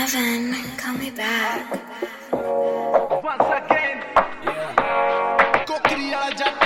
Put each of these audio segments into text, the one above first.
Kevin, call me back. Once again, Kokri ਵਾਲਾ ਜੱਟ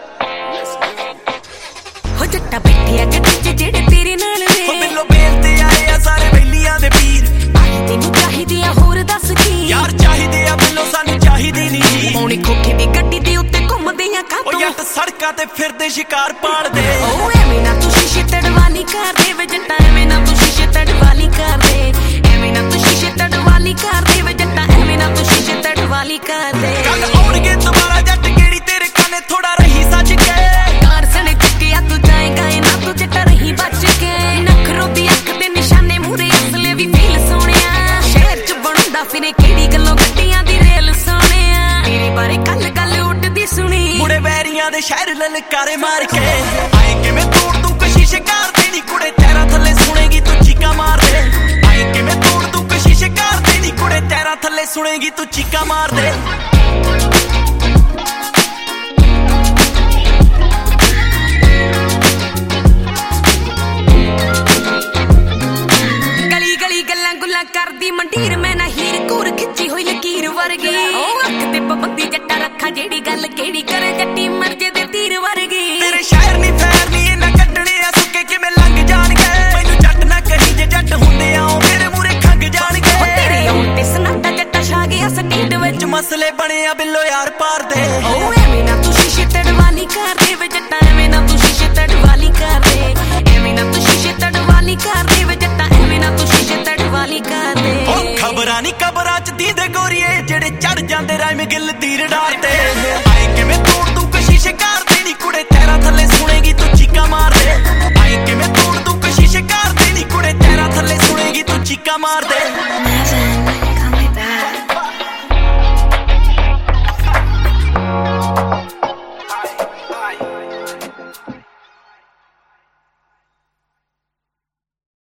ਹੋ ਜੱਟਾ ਬੈਠਿਆ ਗੱਡੀ ਜਿਹੜੇ ਤੇਰੇ ਨਾਲ ਨੇ ਹੋ ਬਿੱਲੋ ਬੇਲ ਤੇ ਆਏ ਆ ਸਾਰੇ ਬੈਲੀਆਂ ਦੇ ਪੀਰ ਆਈ ਤੈਨੂੰ ਚਾਹੀਦੀ ਆ ਹੋਰ ਦੱਸ ਕੀ ਯਾਰ ਚਾਹੀਦੇ ਆ ਬਿੱਲੋ ਸਾਨੂੰ ਚਾਹੀਦੀ ਨਹੀਂ ਪੌਣੀ ਖੋਖੇ ਦੀ ਗੱਡੀ ਦੇ ਉੱਤੇ ਘੁੰਮਦੇ ਆ ਕਾਤੋਂ ਉਹ ਜੱਟ ਸੜਕਾਂ ਤੇ ਫਿਰਦੇ ਸ਼ਿਕਾਰ ਪਾੜਦੇ ਓ ਐਵੇਂ ਨਾ ਤੂੰ ਸ਼ੀਸ਼ੇ ਤੜਵਾਲੀ ਕਰਦੇ ਵੇ ਜੱਟਾ ਐਵੇਂ ਨਾ ਤੂੰ ਸ਼ੀਸ਼ੇ ਤੜਵਾਲੀ ਕਰਦੇ ਐਵੇਂ ਨਾ ਤੂੰ ਸ਼ੀਸ਼ੇ ਤੜਵਾਲੀ ਕਰਦੇ ਵੇ ਜੱਟਾ ਐਵੇਂ ਨਾ ਤੂੰ ਸ਼ੀਸ਼ੇ ਤੜਵਾਲੀ ਕਰਦੇ ਕੱਲ ਆਉਣਗੇ ਦੁਬਾਰਾ ਜੱਟ ਕਿਹੜੀ ਤੇਰੇ ਕੰਨੇ ਥੋੜਾ ਰਹੀ ਸੱਜ ਕੇ ਕਾਰ ਸਣੇ ਚੱਕਿਆ ਤੂੰ ਜਾਏਗਾ ਨਾ ਤੂੰ ਜੱਟਾ ਰਹੀ ਬਚ ਕੇ ਨਖਰੋ ਦੀ ਅੱਖ ਦੇ ਨਿਸ਼ਾਨੇ ਮੂਰੇ ਅਸਲੇ ਵੀ ਫੀਲ ਸੋਹਣਿਆ ਸ਼ਹਿਰ ਚ ਬਣਦਾ ਫਿਰੇ ਕਿਹੜੀ ਗੱਲੋਂ ਗੱਡੀਆਂ ਦੀ ਰੇਲ ਸੋਹਣਿਆ ਤੇਰੇ ਬਾਰੇ ਗੱਲ ਉੱਡਦੀ ਸੁਣੀ ਮੁੜੇ ਵੈਰੀਆਂ ਦੇ ਸ਼ਹਿਰ ਲਲਕਾਰੇ ਮਾਰ ਕੇ ਆਏ ਕਿਵੇਂ ਤੋੜ ਦੂੰ ਕਸ਼ੀਸ਼ ਕਰਦੇ ਨੀ ਕੁੜੇ ਤੇਰਾ ਥੱਲੇ ਸੁਣੇਗੀ ਤੂੰ ਚੀਕਾਂ ਮਾਰਦੇ ਆਏ ਕਿਵੇਂ ਤੋੜ ਦੂੰ ਕਸ਼ੀਸ਼ ਕਰਦੇ ਨੀ ਕੁੜੇ ਤੇਰਾ ਥੱਲੇ ਸੁਣੇਗੀ ਤੂੰ ਚੀਕਾਂ ਮਾਰਦੇ ਗੱਲਾਂ ਕਰਦੀ ਮੰਡੀਰ ਮੈਂ ਨਾ ਹੀਰ ਘੂਰ ਖਿੱਚੀ ਹੋਈ ਲਕੀਰ ਵਰਗੀ ਉਹ ਅੱਖ ਤੇ ਪਾਬੰਦੀ ਜੱਟਾ ਰੱਖਾ ਜਿਹੜੀ ਗੱਲ ਕਿਹੜੀ ਕਰੇ ਜੱਟੀ ਮਰਜੇ ਦੇ ਤੀਰ ਵਰਗੀ ਤੇਰੇ ਸ਼ਹਿਰ ਨਹੀਂ ਫੈਰ ਨਹੀਂ ਇਹਨਾਂ ਕੱਢਣੇ ਆ ਸੁੱਕੇ ਕਿਵੇਂ ਲੰਘ ਜਾਣਗੇ ਮੈਨੂੰ ਜੱਟ ਨਾ ਕਹੀ ਜੇ ਜੱਟ ਹੁੰਦੇ ਆ ਉਹ ਮੇਰੇ ਮੂਰੇ ਖੰਗ ਜਾਣਗੇ ਉਹ ਤੇਰੇ ਆਉਣ ਤੇ ਸਨਾਟਾ ਜੱਟਾ ਛਾ ਗਿਆ ਸਟੇਟ ਵਿੱਚ ਮਸਲੇ ਬਣੇ ਆ ਬਿੱਲੋ ਯਾਰ ਪਾਰ ਦੇ ਉਹ ਐਵੇਂ ਨਾ ਤੂੰ ਸ਼ੀਸ਼ੇ ਤੜਵਾਲੀ ਕਰਦੇ ਵੇ ਜੱਟਾ ਐਵੇਂ ਨਾ ਤੂੰ ਸ਼ੀਸ਼ੇ ਤੜਵਾਲੀ ਕਰਦੇ ਐਵੇਂ ਨਾ ਤੂੰ ਸ਼ੀਸ਼ੇ ਤੜਵਾਲੀ ਕਰਦੇ ਵੇ ਜੱਟਾ ਐਵੇਂ ਨਾ ਤੂੰ ਸ਼ੀਸ਼ੇ ਤੜਵਾਲੀ ਕਰਦੇ ਉਹ ਖਬਰਾਂ ਨਹੀਂ ਕਬਰਾਂ ਚ ਦੀਦੇ ਗੋਰੀਏ ਜਿਹੜੇ ਚੜ ਜਾਂਦੇ ਰਾਇਮ ਗਿੱਲ ਤੀਰ ਡਾਰਦੇ ਆਏ ਕਿਵੇਂ ਤੋੜ ਤੂੰ ਕਸ਼ੀਸ਼ ਕਰਦੇ ਨੀ ਕੁੜੇ ਤੇਰਾ ਥੱਲੇ ਸੁਣੇਗੀ ਤੂੰ ਚੀਕਾਂ ਮਾਰਦੇ ਆਏ ਕਿਵੇਂ ਤੋੜ ਤੂੰ ਕਸ਼ੀਸ਼ ਕਰਦੇ ਨੀ ਕੁੜੇ ਤੇਰਾ ਥੱਲੇ ਸੁਣੇਗੀ ਤੂੰ ਚੀਕਾਂ ਮਾਰਦੇ